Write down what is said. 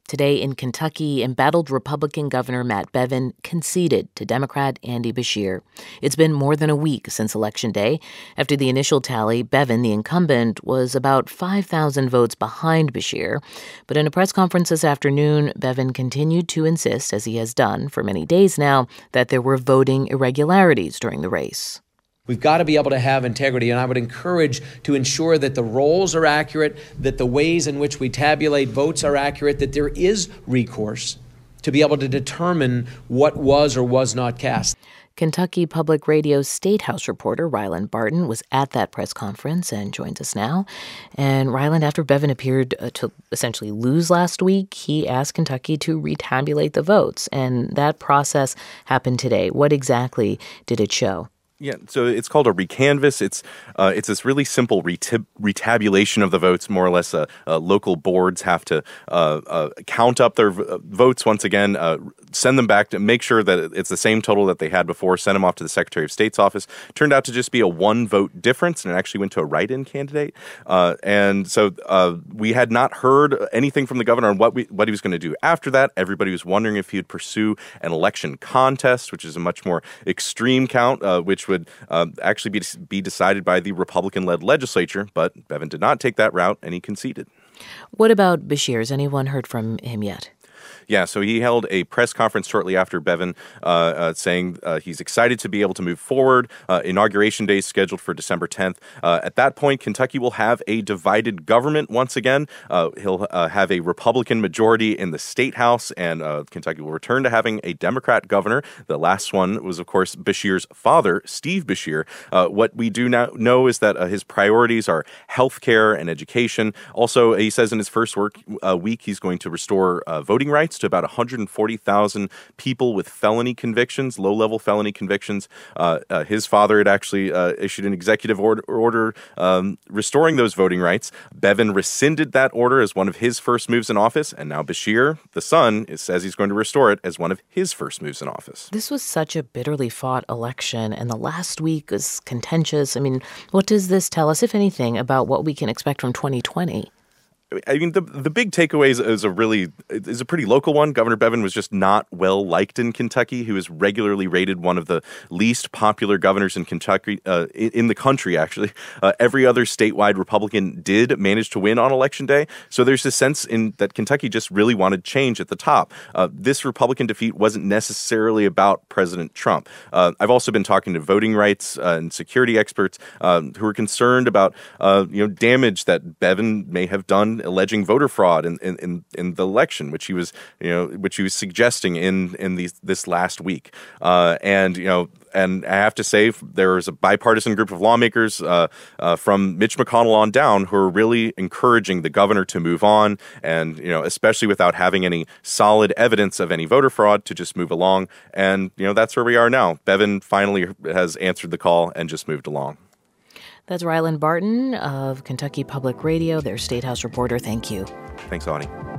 Today in Kentucky, embattled Republican Governor Matt Bevin conceded to Democrat Andy Beshear. It's been more than a week since Election Day. After the initial tally, Bevin, the incumbent, was about 5,000 votes behind Beshear. But in a press conference this afternoon, Bevin continued to insist, as he has done for many days now, that there were voting irregularities during the race. We've got to be able to have integrity, and I would encourage to ensure that the rolls are accurate, that the ways in which we tabulate votes are accurate, that there is recourse to be able to determine what was or was not cast. Kentucky Public Radio's State House reporter Ryland Barton was at that press conference and joins us now. And Ryland, after Bevin appeared to essentially lose last week, he asked Kentucky to retabulate the votes, and that process happened today. What exactly did it show? Yeah, so it's called a recanvass. It's this really simple retabulation of the votes. More or less, local boards have to count up their votes once again, send them back to make sure that it's the same total that they had before, send them off to the Secretary of State's office. Turned out to just be a one-vote difference, and it actually went to a write-in candidate. And so we had not heard anything from the governor on what he was going to do after that. Everybody was wondering if he would pursue an election contest, which is a much more extreme count, which would actually be decided by the Republican-led legislature, but Bevin did not take that route, and he conceded. What about Beshear? Has anyone heard from him yet? Yeah, so he held a press conference shortly after Bevin saying he's excited to be able to move forward. Inauguration Day is scheduled for December 10th. At that point, Kentucky will have a divided government once again. He'll have a Republican majority in the state house, and Kentucky will return to having a Democrat governor. The last one was, of course, Beshear's father, Steve Beshear. What we do now know is that his priorities are health care and education. Also, he says in his first week, he's going to restore voting rights to about 140,000 people with felony convictions, low-level felony convictions. His father had actually issued an executive order restoring those voting rights. Bevin rescinded that order as one of his first moves in office, and now Beshear, the son, says he's going to restore it as one of his first moves in office. This was such a bitterly fought election, and the last week was contentious. I mean, what does this tell us, if anything, about what we can expect from 2020? I mean, the big takeaway is a pretty local one. Governor Bevin was just not well liked in Kentucky. He was regularly rated one of the least popular governors in Kentucky, in the country, actually. Every other statewide Republican did manage to win on Election Day. So there's this sense that Kentucky just really wanted change at the top. This Republican defeat wasn't necessarily about President Trump. I've also been talking to voting rights and security experts who are concerned about damage that Bevin may have done, alleging voter fraud in the election, which he was suggesting in this last week, and I have to say there was a bipartisan group of lawmakers from Mitch McConnell on down who are really encouraging the governor to move on, and especially without having any solid evidence of any voter fraud, to just move along. And that's where we are now. Bevin finally has answered the call and just moved along. That's Ryland Barton of Kentucky Public Radio, their State House reporter. Thank you. Thanks, Audie.